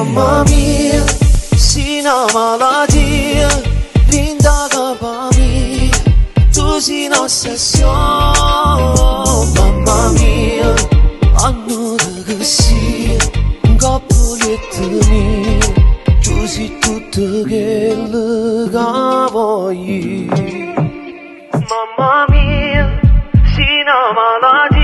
Mamma mia, si una malattia, vinta per me, tu sei un'ossessione. Mamma mia, hanno che sia, un cappelletto mio, tu sei tutto quello che voglio. Mamma mia, si una malattia.